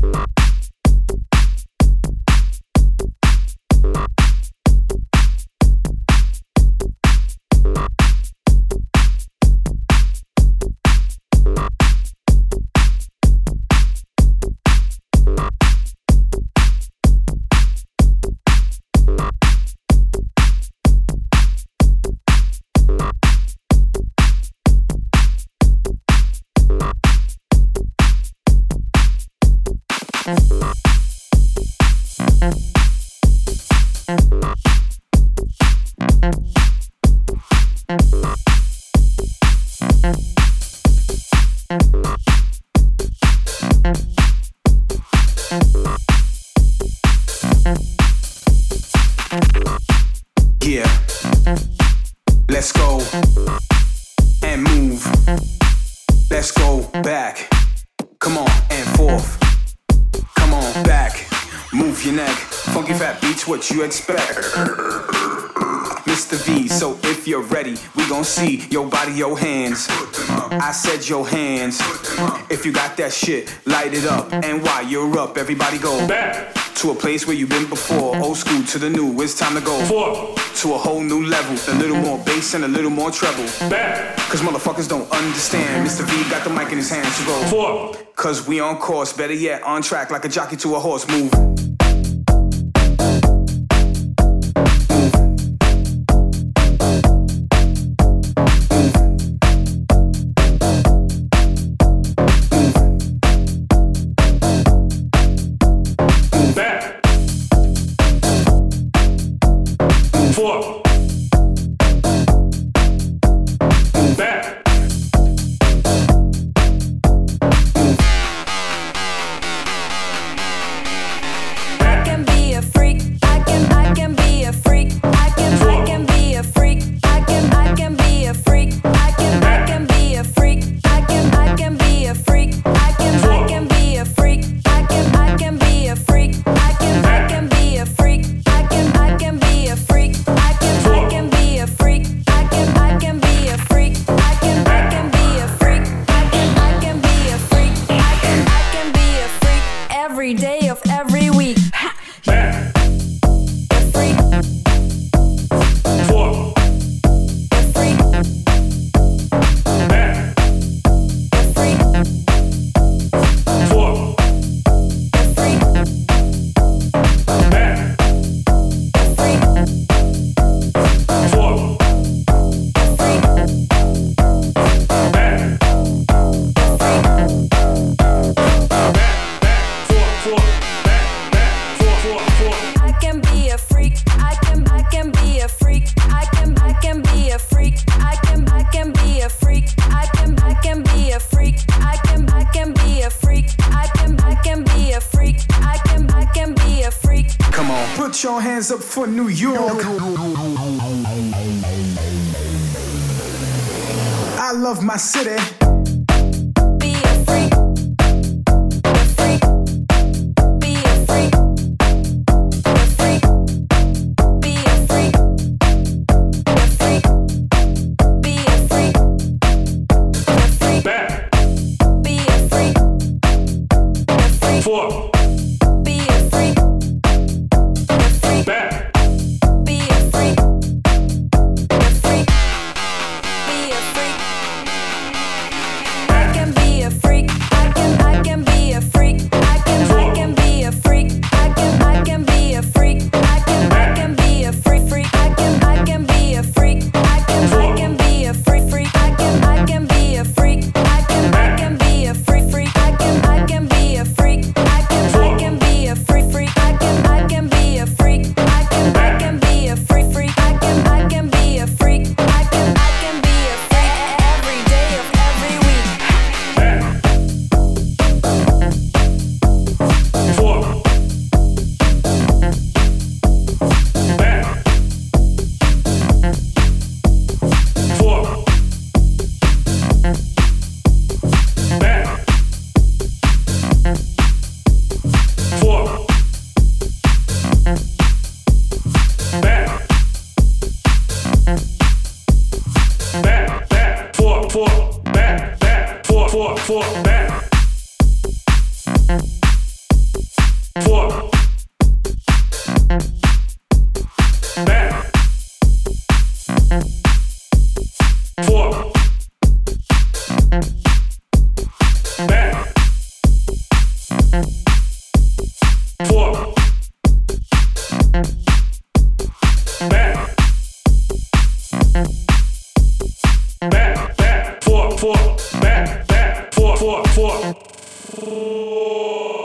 What you expect, Mr. V, so if you're ready, we gon' see your body, your hands. I said your hands. If you got that shit, light it up. And while you're up, everybody go back to a place where you've been before. Old school to the new, it's time to go forward to a whole new level. A little more bass and a little more treble. Back, cause motherfuckers don't understand. Mr. V got the mic in his hands, so go forward. Cause we on course, better yet, on track like a jockey to a horse. Move. Put your hands up for New York. I love my city. Be a freak. A freak. Be a freak. A freak. Be a freak. A freak. Be a freak. A freak. Back. Be a freak. A freak. Four. I can four. Back. Four. Back. Back, four, back, four.